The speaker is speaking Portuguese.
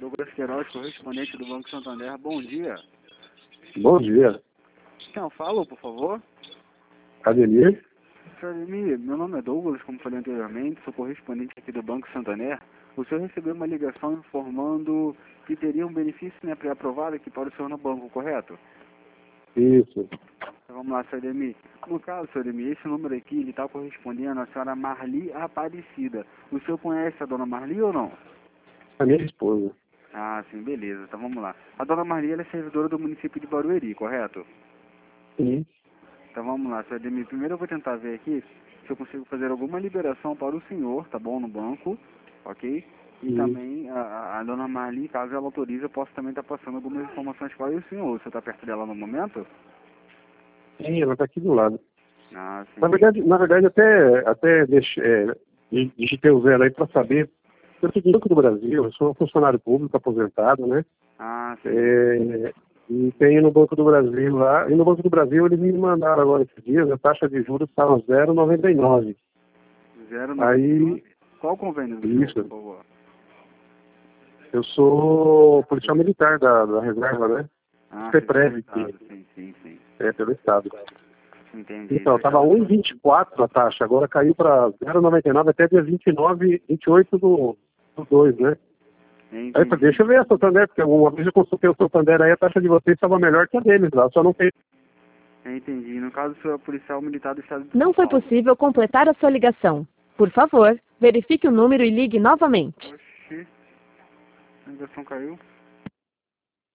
Douglas Queiroz, correspondente do Banco Santander. Bom dia. Bom dia. Quem fala, por favor? Ademir? Senhor Ademir, meu nome é Douglas, como falei anteriormente, sou correspondente aqui do Banco Santander. O senhor recebeu uma ligação informando que teria um benefício pré-aprovado aqui para o senhor no banco, correto? Isso. Então, vamos lá, senhor Ademir. No caso, senhor Ademir, esse número aqui está correspondendo à senhora Marli Aparecida. O senhor conhece a dona Marli ou não? A minha esposa. Ah, sim, beleza. Então vamos lá. A dona Marli ela é servidora do município de Barueri, correto? Sim. Então vamos lá, senhor Ademir. Primeiro eu vou tentar ver aqui se eu consigo fazer alguma liberação para o senhor, tá bom, no banco, ok? E Sim. também a dona Marli, caso ela autorize, eu posso também estar passando algumas informações para o senhor. O senhor está perto dela no momento? Sim, ela está aqui do lado. Ah, sim. Na verdade até digitei o zero aí para saber. Eu sou do Banco do Brasil, eu sou funcionário público aposentado, né? Ah, sim. E tenho no Banco do Brasil lá. E no Banco do Brasil eles me mandaram agora esses dias, a taxa de juros estava 0,99. 0,99. Aí, Qual o convênio do isso. senhor, por favor? Eu sou policial militar da reserva, né? Ah, CEPREV, sim. é pelo Estado. Entendi. Então, estava 1,24 a taxa, agora caiu para 0,99 até dia 29, 28 do 2, né? Aí eu falei, deixa eu ver a Santander, porque uma vez eu consultei o Santander, aí a taxa de vocês estava melhor que a deles lá, só não tem. Entendi. No caso, o senhor é policial militar do Estado de São Não foi Paulo. possível completar a sua ligação. Por favor, verifique o número e ligue novamente. Oxi. A ligação caiu.